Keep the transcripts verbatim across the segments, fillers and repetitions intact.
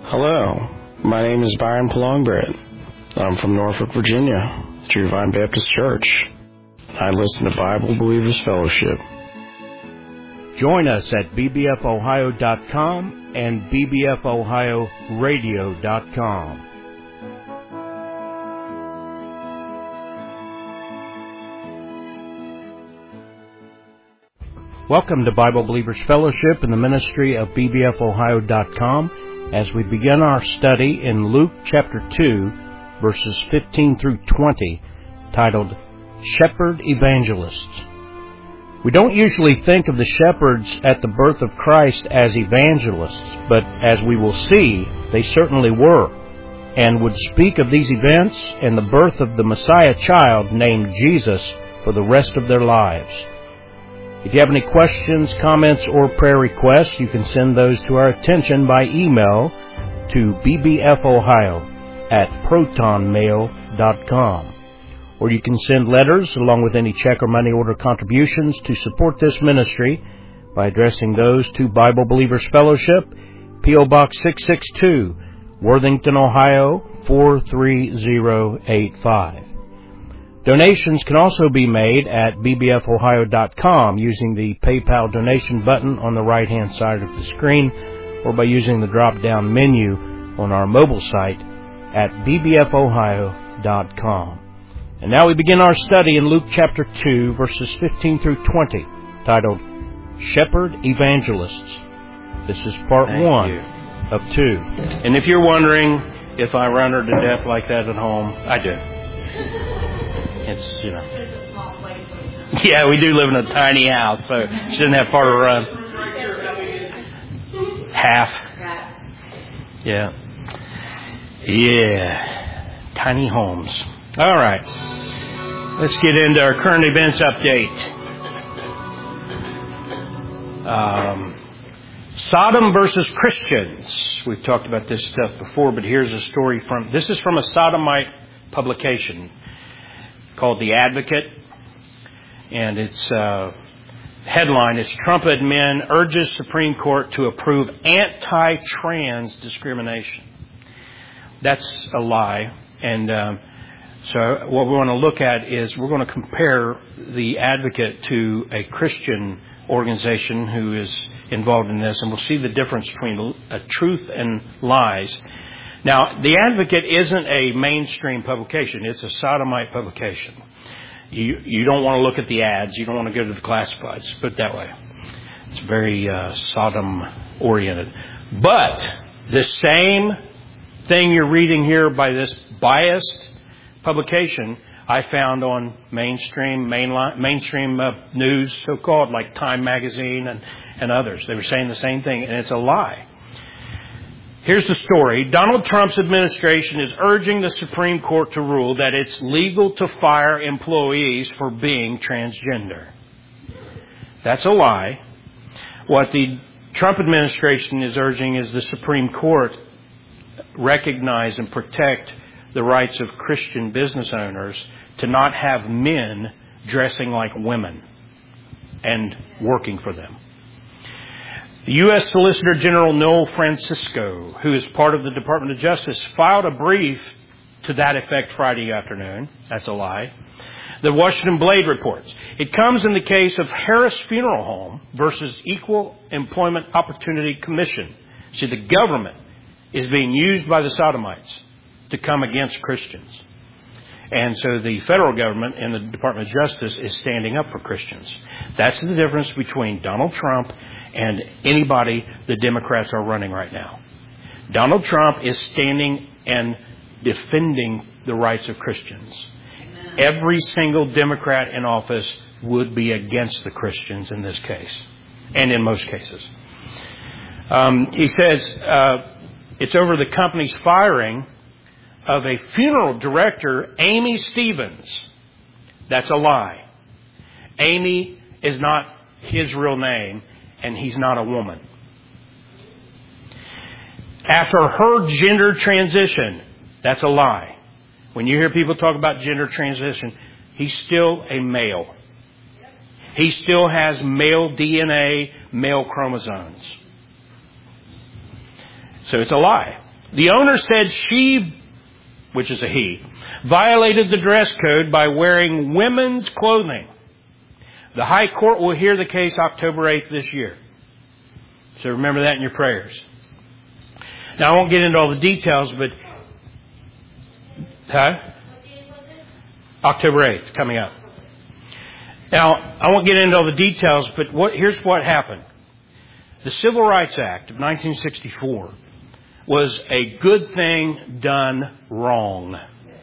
Hello, my name is Byron Palongbread. I'm from Norfolk, Virginia, True-Vine Baptist Church. I listen to Bible Believers Fellowship. Join us at b b f ohio dot com and b b f ohio radio dot com. Welcome to Bible Believers Fellowship in the ministry of b b f ohio dot com as we begin our study in Luke chapter two, verses fifteen through twenty, titled Shepherd Evangelists. We don't usually think of the shepherds at the birth of Christ as evangelists, but as we will see, they certainly were, and would speak of these events and the birth of the Messiah child named Jesus for the rest of their lives. If you have any questions, comments, or prayer requests, you can send those to our attention by email to b b f ohio at proton mail dot com. Or you can send letters along with any check or money order contributions to support this ministry by addressing those to Bible Believers Fellowship, P O Box six six two, Worthington, Ohio four three zero eight five. Donations can also be made at b b f ohio dot com using the PayPal donation button on the right-hand side of the screen, or by using the drop-down menu on our mobile site at b b f ohio dot com. And now we begin our study in Luke chapter two, verses fifteen through twenty, titled Shepherd Evangelists. This is part Thank one you. of two. And if you're wondering if I run her to death like that at home, I do. It's, you know. Yeah, we do live in a tiny house, so she doesn't have far to run. Half. Yeah. Yeah. Tiny homes. All right. Let's get into our current events update. Um, Sodom versus Christians. We've talked about this stuff before, but here's a story from, this is from a Sodomite publication called The Advocate, and its uh, headline is Trump admin urges Supreme Court to approve anti-trans discrimination. That's a lie, and uh, so what we want to look at is we're going to compare The Advocate to a Christian organization who is involved in this, and we'll see the difference between uh, truth and lies. Now, The Advocate isn't a mainstream publication. It's a Sodomite publication. You you don't want to look at the ads. You don't want to go to the classifieds. Put it that way. It's very uh, Sodom-oriented. But the same thing you're reading here by this biased publication, I found on mainstream mainline, mainstream uh, news, so-called, like Time Magazine and, and others. They were saying the same thing, and it's a lie. Here's the story. Donald Trump's administration is urging the Supreme Court to rule that it's legal to fire employees for being transgender. That's a lie. What the Trump administration is urging is the Supreme Court recognize and protect the rights of Christian business owners to not have men dressing like women and working for them. The U S Solicitor General Noel Francisco, who is part of the Department of Justice, filed a brief to that effect Friday afternoon. That's a lie. The Washington Blade reports. It comes in the case of Harris Funeral Home versus Equal Employment Opportunity Commission. See, the government is being used by the Sodomites to come against Christians. And so the federal government and the Department of Justice is standing up for Christians. That's the difference between Donald Trump and anybody the Democrats are running right now. Donald Trump is standing and defending the rights of Christians. Every single Democrat in office would be against the Christians in this case, and in most cases. Um, he says uh, it's over the company's firing of a funeral director, Amy Stevens. That's a lie. Amy is not his real name, and he's not a woman. After her gender transition, that's a lie. When you hear people talk about gender transition, he's still a male. He still has male D N A, male chromosomes. So it's a lie. The owner said she, which is a he, violated the dress code by wearing women's clothing. The High Court will hear the case October eighth this year. So remember that in your prayers. Now, I won't get into all the details, but... Huh? October eighth, coming up. Now, I won't get into all the details, but what, here's what happened. The Civil Rights Act of nineteen sixty-four was a good thing done wrong.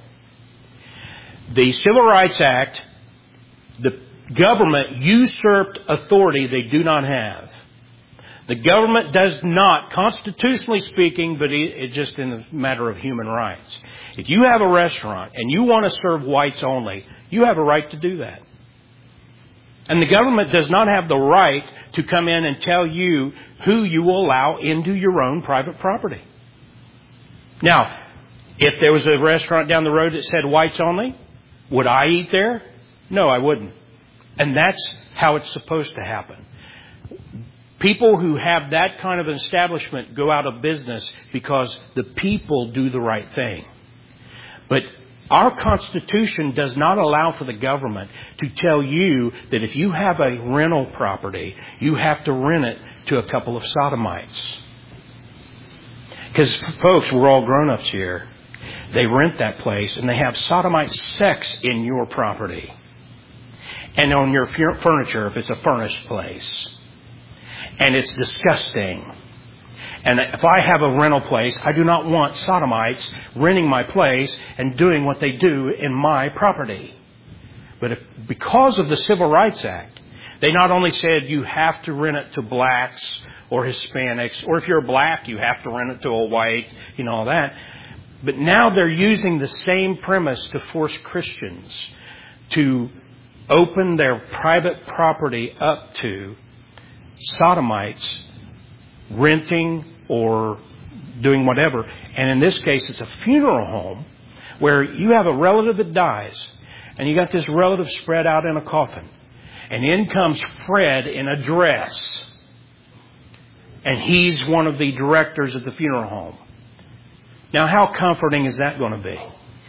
The Civil Rights Act, the government usurped authority they do not have. The government does not, constitutionally speaking, but it's just in a matter of human rights. If you have a restaurant and you want to serve whites only, you have a right to do that. And the government does not have the right to come in and tell you who you will allow into your own private property. Now, if there was a restaurant down the road that said whites only, would I eat there? No, I wouldn't. And that's how it's supposed to happen. People who have that kind of an establishment go out of business because the people do the right thing. But our Constitution does not allow for the government to tell you that if you have a rental property, you have to rent it to a couple of sodomites. Because, folks, we're all grown-ups here. They rent that place and they have sodomite sex in your property. And on your furniture, if it's a furnished place. And it's disgusting. And if I have a rental place, I do not want sodomites renting my place and doing what they do in my property. But if, because of the Civil Rights Act, they not only said you have to rent it to blacks or Hispanics, or if you're black, you have to rent it to a white, you know, all that. But now they're using the same premise to force Christians to open their private property up to sodomites renting or doing whatever. And in this case, it's a funeral home where you have a relative that dies and you got this relative spread out in a coffin. And in comes Fred in a dress. And he's one of the directors at the funeral home. Now, how comforting is that going to be?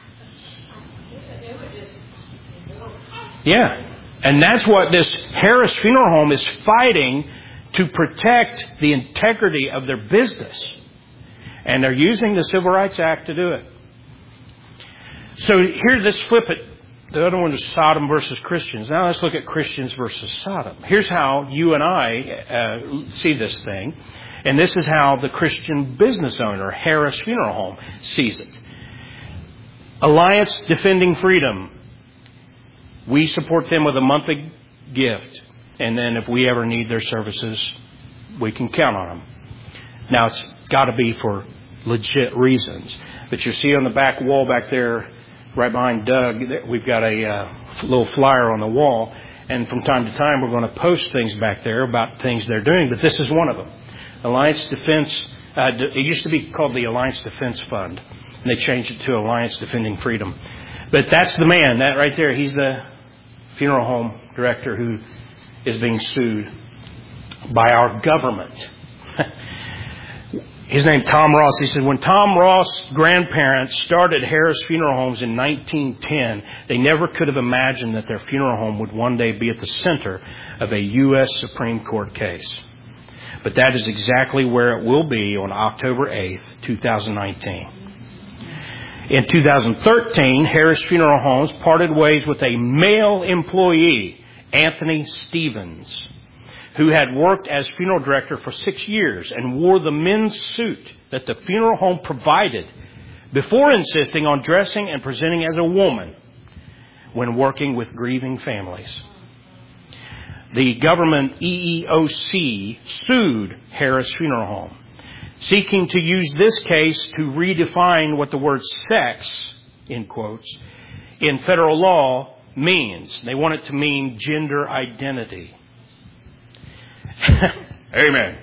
Yeah. And that's what this Harris Funeral Home is fighting to protect the integrity of their business. And they're using the Civil Rights Act to do it. So here, let's flip it. The other one is Sodom versus Christians. Now let's look at Christians versus Sodom. Here's how you and I uh, see this thing. And this is how the Christian business owner, Harris Funeral Home, sees it. Alliance Defending Freedom. We support them with a monthly gift. And then if we ever need their services, we can count on them. Now, it's got to be for legit reasons. But you see on the back wall back there, right behind Doug, we've got a uh, little flyer on the wall. And from time to time, we're going to post things back there about things they're doing. But this is one of them. Alliance Defense, uh, it used to be called the Alliance Defense Fund. And they changed it to Alliance Defending Freedom. But that's the man, that right there. He's the funeral home director who is being sued by our government. His name Tom Ross. He said, when Tom Ross' grandparents started Harris Funeral Homes in nineteen ten, they never could have imagined that their funeral home would one day be at the center of a U S Supreme Court case. But that is exactly where it will be on October eighth, twenty nineteen. In two thousand thirteen, Harris Funeral Homes parted ways with a male employee, Anthony Stevens, who had worked as funeral director for six years and wore the men's suit that the funeral home provided before insisting on dressing and presenting as a woman when working with grieving families. The government E E O C sued Harris Funeral Home, seeking to use this case to redefine what the word sex, in quotes, in federal law means. They want it to mean gender identity. Amen.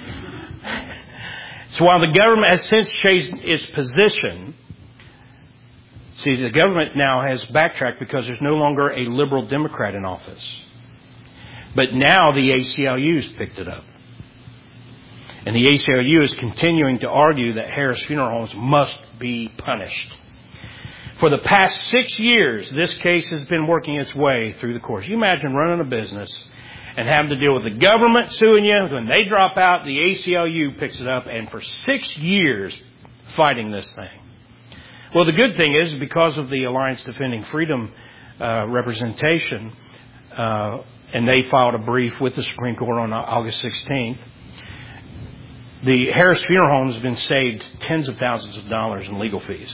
So while the government has since changed its position, see, the government now has backtracked because there's no longer a liberal Democrat in office. But now the A C L U's picked it up. And the A C L U is continuing to argue that Harris Funeral Homes must be punished. For the past six years, this case has been working its way through the courts. You imagine running a business and having to deal with the government suing you. When they drop out, the A C L U picks it up, and for six years fighting this thing. Well, the good thing is, because of the Alliance Defending Freedom uh, representation, uh, and they filed a brief with the Supreme Court on August sixteenth, the Harris Funeral Home has been saved tens of thousands of dollars in legal fees.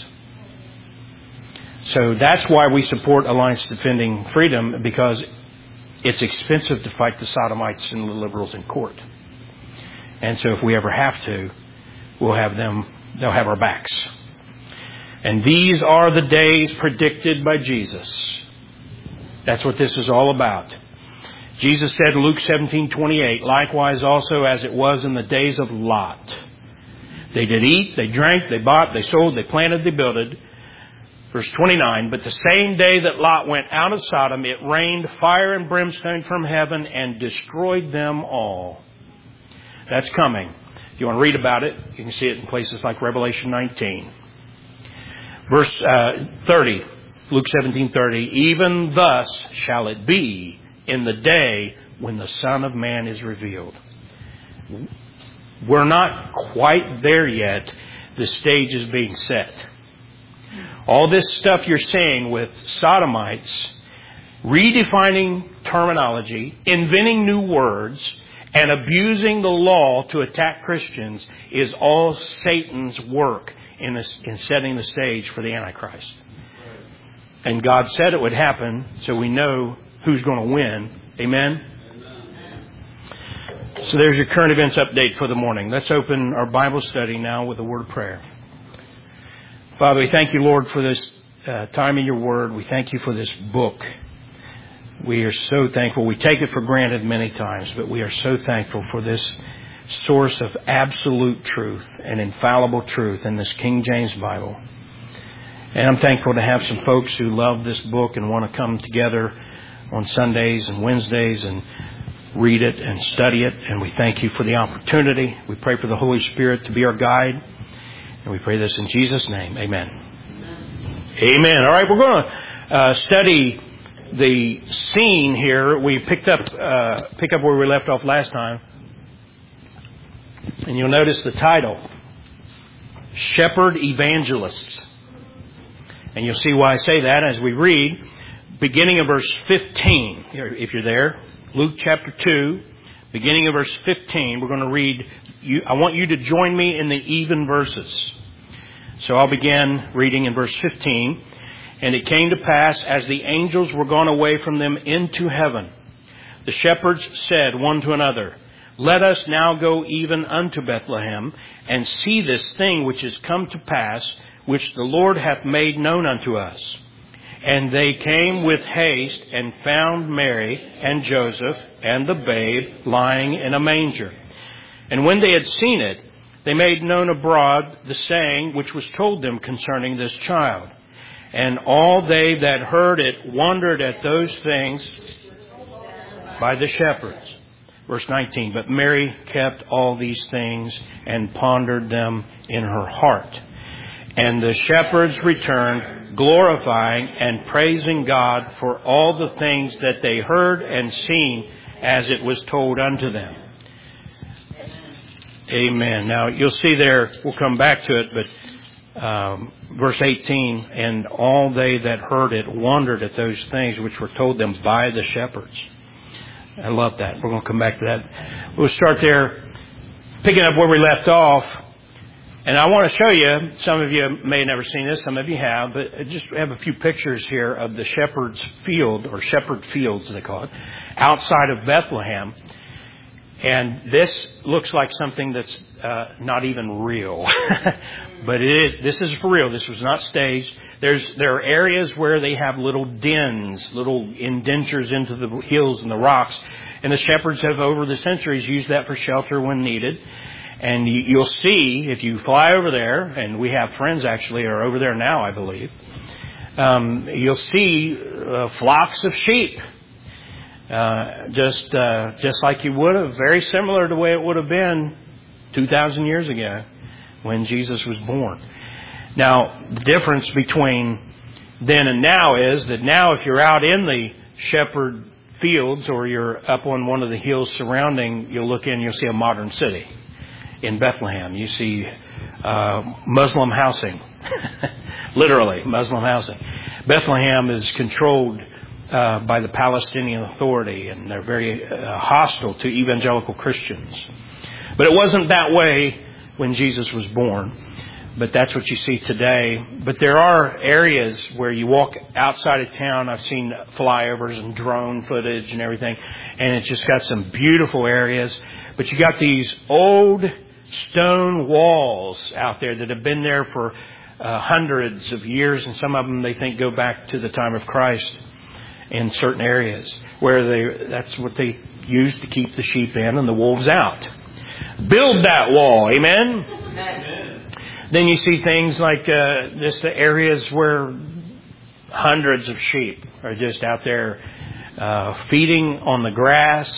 So that's why we support Alliance Defending Freedom, because it's expensive to fight the sodomites and the liberals in court. And so if we ever have to, we'll have them, they'll have our backs. And these are the days predicted by Jesus. That's what this is all about. Jesus said in Luke seventeen twenty-eight, likewise also as it was in the days of Lot. They did eat, they drank, they bought, they sold, they planted, they builded. Verse twenty-nine, but the same day that Lot went out of Sodom, it rained fire and brimstone from heaven and destroyed them all. That's coming. If you want to read about it, you can see it in places like Revelation nineteen. Verse uh, thirty, Luke seventeen thirty, even thus shall it be in the day when the Son of Man is revealed. We're not quite there yet. The stage is being set. All this stuff you're seeing with sodomites, redefining terminology, inventing new words, and abusing the law to attack Christians is all Satan's work in, this, in setting the stage for the Antichrist. And God said it would happen, so we know who's going to win. Amen? So there's your current events update for the morning. Let's open our Bible study now with a word of prayer. Father, we thank you, Lord, for this uh, time in your word. We thank you for this book. We are so thankful. We take it for granted many times, but we are so thankful for this source of absolute truth and infallible truth in this King James Bible. And I'm thankful to have some folks who love this book and want to come together on Sundays and Wednesdays and read it and study it. And we thank you for the opportunity. We pray for the Holy Spirit to be our guide. And we pray this in Jesus' name. Amen. Amen. Amen. All right, we're going to uh, study the scene here. We picked up uh, pick up where we left off last time. And you'll notice the title, Shepherd Evangelists. And you'll see why I say that as we read, beginning of verse fifteen, if you're there, Luke chapter two, beginning of verse fifteen, we're going to read. You, I want you to join me in the even verses. So I'll begin reading in verse fifteen. And it came to pass, as the angels were gone away from them into heaven, the shepherds said one to another, let us now go even unto Bethlehem, and see this thing which is come to pass, which the Lord hath made known unto us. And they came with haste, and found Mary and Joseph and the babe lying in a manger. And when they had seen it, they made known abroad the saying which was told them concerning this child. And all they that heard it wondered at those things by the shepherds. Verse nineteen, but Mary kept all these things and pondered them in her heart. And the shepherds returned, glorifying and praising God for all the things that they heard and seen as it was told unto them. Amen. Now, you'll see there, we'll come back to it, but um, verse eighteen, and all they that heard it wondered at those things which were told them by the shepherds. I love that. We're going to come back to that. We'll start there, picking up where we left off. And I want to show you, some of you may have never seen this, some of you have, but just have a few pictures here of the shepherd's field, or shepherd fields they call it, outside of Bethlehem. And this looks like something that's uh, not even real. But it is. This is for real. This was not staged. There's There are areas where they have little dens, little indentures into the hills and the rocks. And the shepherds have, over the centuries, used that for shelter when needed. And you'll see, if you fly over there, and we have friends actually are over there now, I believe, um, you'll see uh, flocks of sheep. Uh, just uh, just like you would have, very similar to the way it would have been two thousand years ago when Jesus was born. Now, the difference between then and now is that now if you're out in the shepherd fields or you're up on one of the hills surrounding, you'll look in, you'll see a modern city. In Bethlehem, you see uh, Muslim housing. Literally, Muslim housing. Bethlehem is controlled uh, by the Palestinian Authority, and they're very uh, hostile to evangelical Christians. But it wasn't that way when Jesus was born. But that's what you see today. But there are areas where you walk outside of town. I've seen flyovers and drone footage and everything. And it's just got some beautiful areas. But you got these old stone walls out there that have been there for uh, hundreds of years. And some of them they think go back to the time of Christ in certain areas where they that's what they used to keep the sheep in and the wolves out. Build that wall. Amen? Amen. Then you see things like uh, just the areas where hundreds of sheep are just out there uh, feeding on the grass,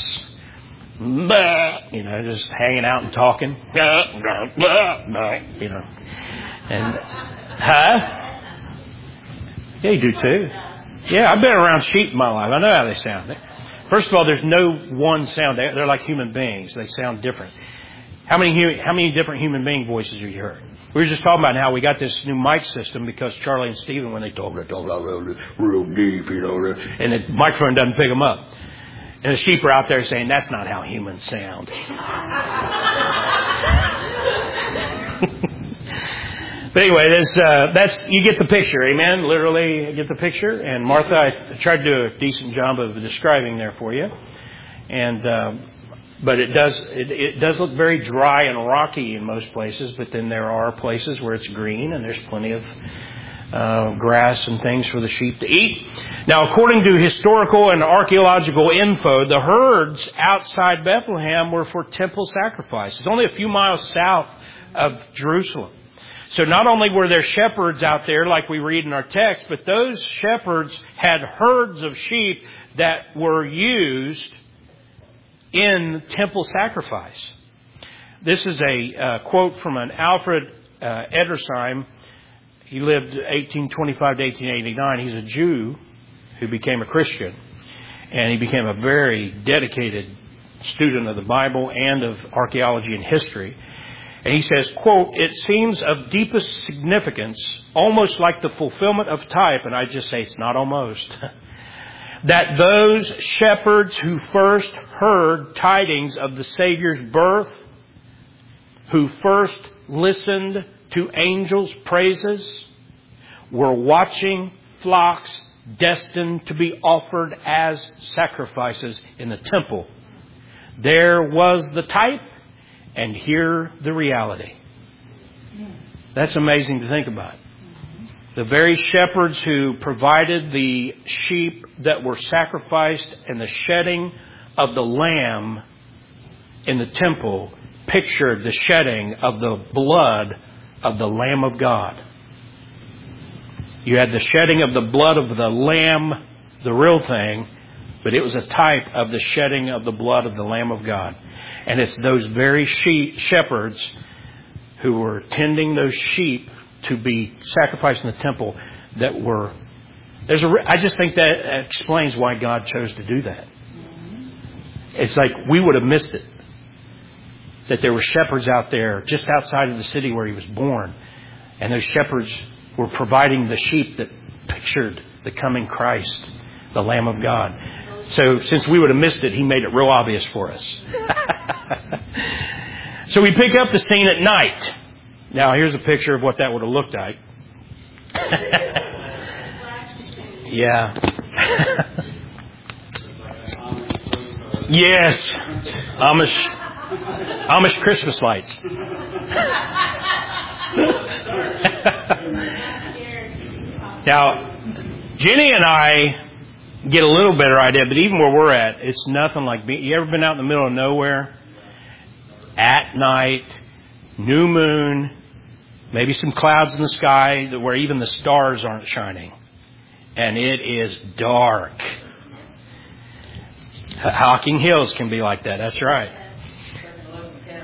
you know, just hanging out and talking, you know. And, huh? Yeah, you do too. Yeah, I've been around sheep in my life. I know how they sound. First of all, there's no one sound. They're like human beings. They sound different. How many how many different human being voices have you heard? We were just talking about how we got this new mic system because Charlie and Stephen, when they talk, they talk real, real deep, you know, and the microphone doesn't pick them up. And the sheep are out there saying, that's not how humans sound. But anyway, there's, uh, that's you get the picture, amen? Literally, you get the picture. And Martha, I tried to do a decent job of describing there for you. And... Um, But it does it, it does look very dry and rocky in most places, but then there are places where it's green and there's plenty of uh, grass and things for the sheep to eat. Now, according to historical and archaeological info, the herds outside Bethlehem were for temple sacrifices, only a few miles south of Jerusalem. So not only were there shepherds out there like we read in our text, but those shepherds had herds of sheep that were used in temple sacrifice. This is a uh, quote from an Alfred uh, Edersheim. He lived eighteen twenty-five to eighteen eighty-nine. He's a Jew who became a Christian. And he became a very dedicated student of the Bible and of archaeology and history. And he says, quote, it seems of deepest significance, almost like the fulfillment of type, and I just say it's not almost, that those shepherds who first heard tidings of the Savior's birth, who first listened to angels' praises, were watching flocks destined to be offered as sacrifices in the temple. There was the type, and here the reality. That's amazing to think about. The very shepherds who provided the sheep that were sacrificed and the shedding of the lamb in the temple pictured the shedding of the blood of the Lamb of God. You had the shedding of the blood of the lamb, the real thing, but it was a type of the shedding of the blood of the Lamb of God. And it's those very sheep, shepherds who were tending those sheep to be sacrificed in the temple that were... There's a, I just think that explains why God chose to do that. It's like we would have missed it. That there were shepherds out there just outside of the city where he was born. And those shepherds were providing the sheep that pictured the coming Christ, the Lamb of God. So since we would have missed it, he made it real obvious for us. So we pick up the scene at night. Now here's a picture of what that would have looked like. Yeah. Yes. Amish Amish Christmas lights. Now, Jenny and I get a little better idea, but even where we're at, it's nothing like being... You ever been out in the middle of nowhere? At night, new moon, maybe some clouds in the sky where even the stars aren't shining. And it is dark. Hocking Hills can be like that, that's right.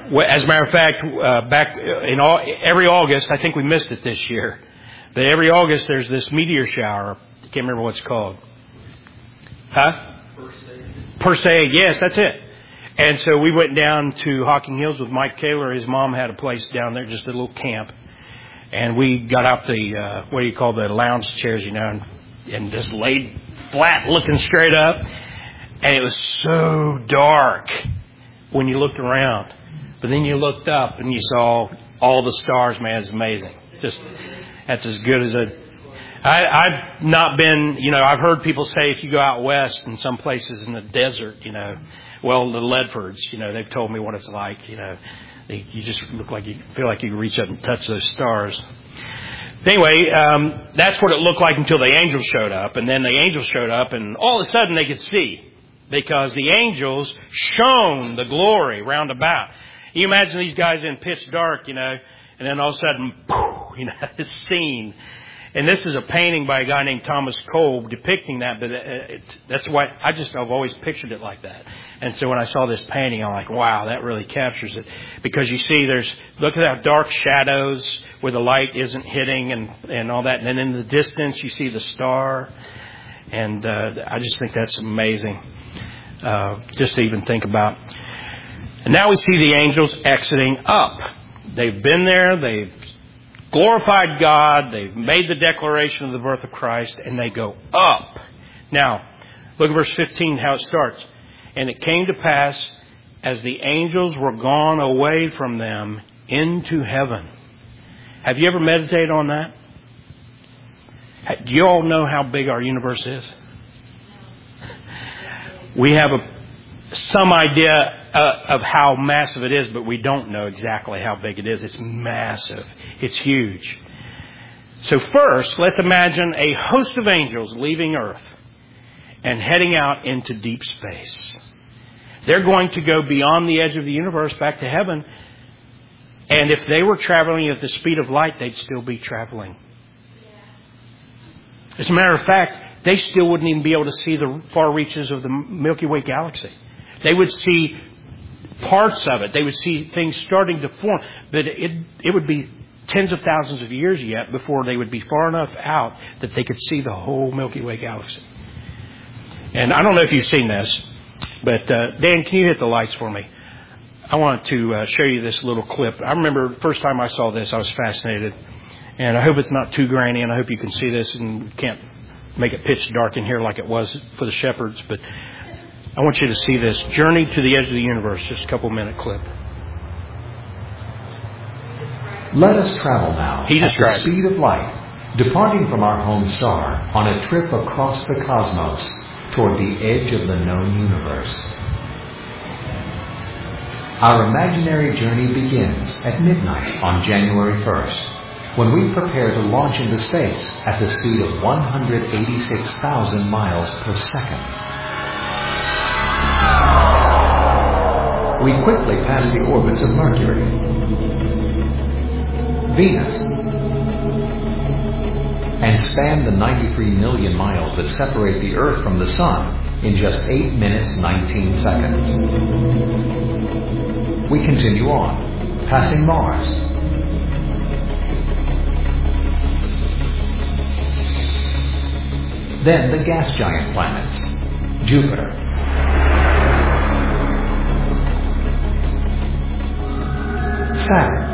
well, as a matter of fact, uh, back in all, every August, I think we missed it this year, but every August there's this meteor shower. I can't remember what it's called. Huh? Perseid. Yes, that's it. And so we went down to Hocking Hills with Mike Kaler. His mom had a place down there, just a little camp. And we got out the, uh, what do you call the lounge chairs, you know, and, and just laid flat looking straight up. And it was so dark when you looked around. But then you looked up and you saw all the stars, man. It's amazing. Just, that's as good as a... I, I've not been, you know, I've heard people say if you go out west in some places in the desert, you know, well, the Ledfords, you know, they've told me what it's like, you know, they, you just look like you feel like you can reach up and touch those stars. Anyway, um, that's what it looked like until the angels showed up. And then the angels showed up and all of a sudden they could see because the angels shone the glory round about. You imagine these guys in pitch dark, you know, and then all of a sudden, poof, you know, this scene. And this is a painting by a guy named Thomas Kolb depicting that, but it, that's why I just, I've always pictured it like that. And so when I saw this painting, I'm like, wow, that really captures it. Because you see there's, look at how dark shadows where the light isn't hitting and, and all that. And then in the distance, you see the star. And uh, I just think that's amazing, uh, just to even think about. And now we see the angels exiting up. They've been there, they've glorified God, they've made the declaration of the birth of Christ, and they go up. Now, look at verse fifteen, how it starts. And it came to pass, as the angels were gone away from them into heaven. Have you ever meditated on that? Do you all know how big our universe is? We have a, some idea Uh, of how massive it is, but we don't know exactly how big it is. It's massive. It's huge. So first, let's imagine a host of angels leaving Earth and heading out into deep space. They're going to go beyond the edge of the universe back to heaven. And if they were traveling at the speed of light, they'd still be traveling. As a matter of fact, they still wouldn't even be able to see the far reaches of the Milky Way galaxy. They would see parts of it. They would see things starting to form. But it it would be tens of thousands of years yet before they would be far enough out that they could see the whole Milky Way galaxy. And I don't know if you've seen this, but uh, Dan, can you hit the lights for me? I want to uh, show you this little clip. I remember the first time I saw this, I was fascinated. And I hope it's not too grainy, and I hope you can see this and can't make it pitch dark in here like it was for the shepherds. But I want you to see this Journey to the Edge of the Universe, just a couple minute clip. Let us travel now he at the described. speed of light, departing from our home star on a trip across the cosmos toward the edge of the known universe. Our imaginary journey begins at midnight on January first, when we prepare to launch into space at the speed of one hundred eighty-six thousand miles per second. We quickly pass the orbits of Mercury, Venus, and span the ninety-three million miles that separate the Earth from the Sun in just eight minutes, nineteen seconds. We continue on, passing Mars, then the gas giant planets, Jupiter, Saturn,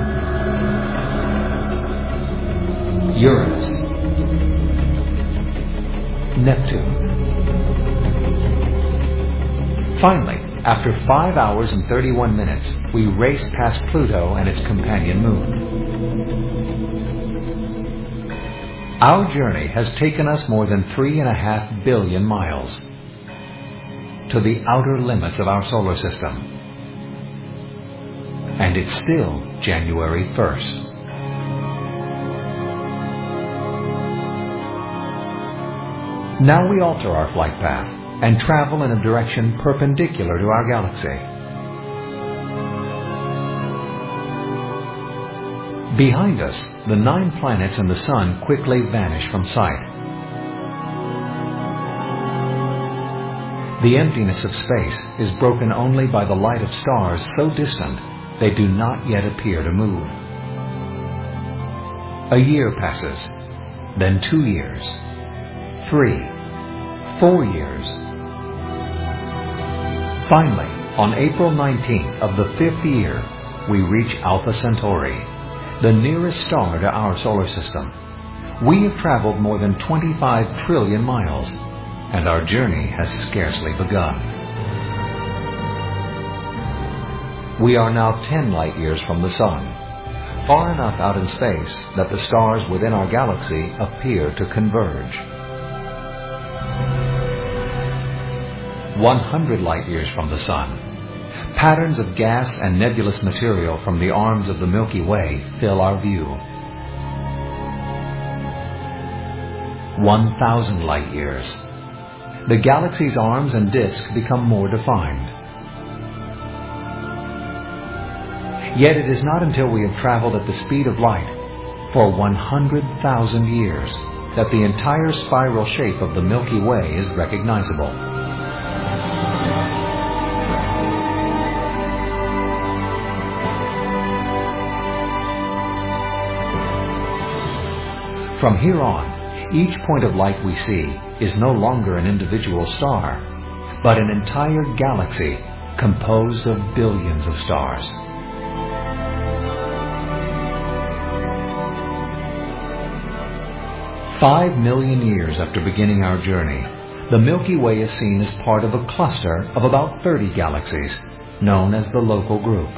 Uranus, Neptune. Finally, after five hours and thirty-one minutes, we race past Pluto and its companion moon. Our journey has taken us more than three and a half billion miles to the outer limits of our solar system. And it's still January first. Now we alter our flight path and travel in a direction perpendicular to our galaxy. Behind us, the nine planets and the Sun quickly vanish from sight. The emptiness of space is broken only by the light of stars so distant they do not yet appear to move. A year passes, then two years, three, four years. Finally, on April nineteenth of the fifth year, we reach Alpha Centauri, the nearest star to our solar system. We have traveled more than twenty-five trillion miles, and our journey has scarcely begun. We are now ten light years from the Sun, far enough out in space that the stars within our galaxy appear to converge. one hundred light years from the Sun, patterns of gas and nebulous material from the arms of the Milky Way fill our view. one thousand light years. The galaxy's arms and disk become more defined. Yet it is not until we have traveled at the speed of light for one hundred thousand years that the entire spiral shape of the Milky Way is recognizable. From here on, each point of light we see is no longer an individual star, but an entire galaxy composed of billions of stars. Five million years after beginning our journey, the Milky Way is seen as part of a cluster of about thirty galaxies, known as the Local Group.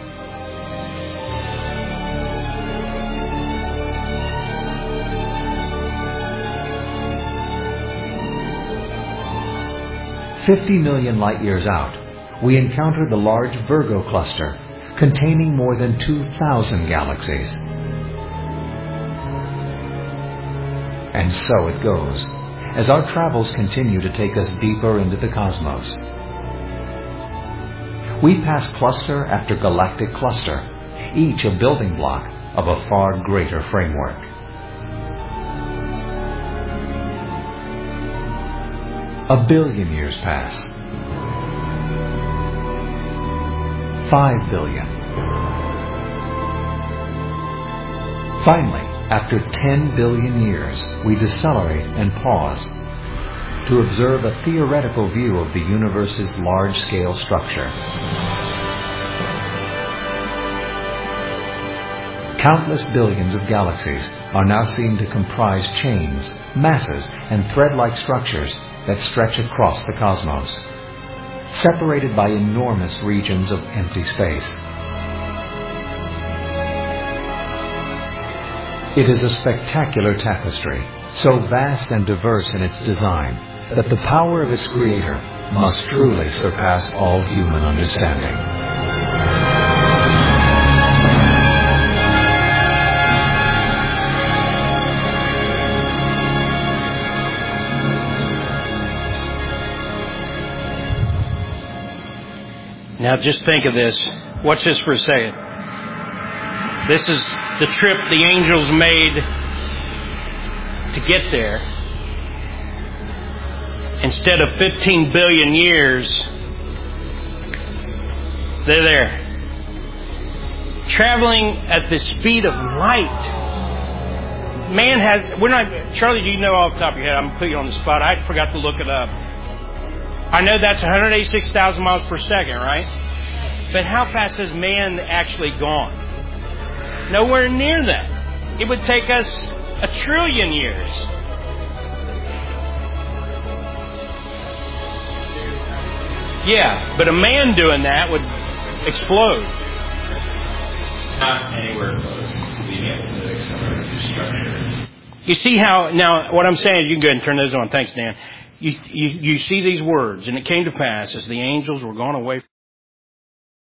Fifty million light years out, we encounter the large Virgo cluster, containing more than two thousand galaxies. And so it goes, as our travels continue to take us deeper into the cosmos. We pass cluster after galactic cluster, each a building block of a far greater framework. A billion years pass. Five billion. Finally, after ten billion years, we decelerate and pause to observe a theoretical view of the universe's large-scale structure. Countless billions of galaxies are now seen to comprise chains, masses, and thread-like structures that stretch across the cosmos, separated by enormous regions of empty space. It is a spectacular tapestry, so vast and diverse in its design that the power of its creator must truly surpass all human understanding. Now just think of this. Watch this for a second. This is the trip the angels made to get there. Instead of fifteen billion years, they're there. Traveling at the speed of light. Man has, we're not, Charlie, do you know off the top of your head? I'm going to put you on the spot. I forgot to look it up. I know that's one hundred eighty-six thousand miles per second, right? But how fast has man actually gone? Nowhere near that. It would take us a trillion years. Yeah, but a man doing that would explode. Not anywhere close to being able to accelerate the structure. You see how, now what I'm saying is, you can go ahead and turn those on. Thanks, Dan. You, you, you see these words, and it came to pass as the angels were gone away